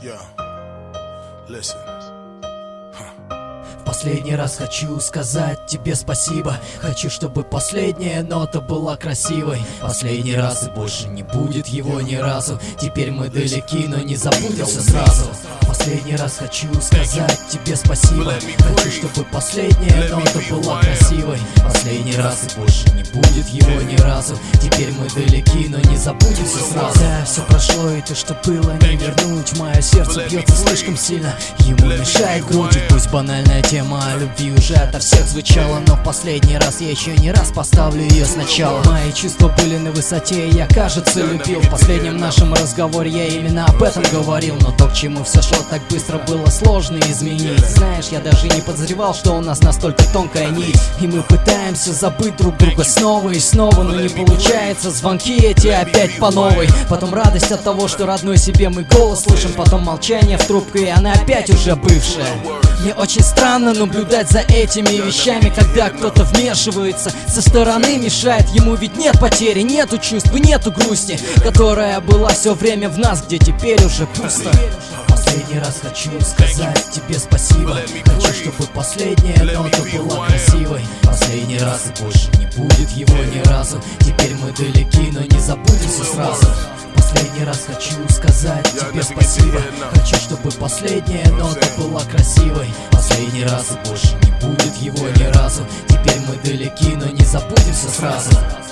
Yeah. Listen. Последний раз хочу сказать тебе спасибо. Хочу, чтобы последняя нота была красивой. Последний раз, и больше не будет его ни разу. Теперь мы далеки, но не забудемся сразу. Последний раз хочу сказать тебе спасибо. Хочу, чтобы последняя нота была красивой. Последний раз, и больше не будет его ни разу. Теперь мы далеки, но не забудемся сразу. Да, все прошло, и то, что было, не вернуть. Мое сердце бьется слишком сильно, ему мешает грудь. Пусть банальная тема о любви уже ото всех звучала, но в последний раз я еще не раз поставлю ее сначала. Мои чувства были на высоте, и я, кажется, любил. В последнем нашем разговоре я именно об этом говорил. Но то, к чему все шло так быстро, было сложно изменить. Знаешь, я даже не подозревал, что у нас настолько тонкая нить. И мы пытаемся забыть друг друга снова и снова, но не получается. Звонки эти опять по новой. Потом радость от того, что родной себе мы голос слышим. Потом молчание в трубку, и она опять уже бывшая. Мне очень странно наблюдать за этими вещами, когда кто-то вмешивается со стороны, мешает. Ему ведь нет потери, нету чувств, нету грусти, которая была все время в нас, где теперь уже пусто. Последний раз хочу сказать тебе спасибо. Хочу, чтобы последняя нота была красивой. Последний раз, и больше не будет его ни разу. Теперь мы далеки, но не забудемся сразу. Последний раз хочу сказать тебе спасибо. Хочу, чтобы последняя нота была красивой. Последний раз, и больше не будет его ни разу. Теперь мы далеки, но не забудемся сразу.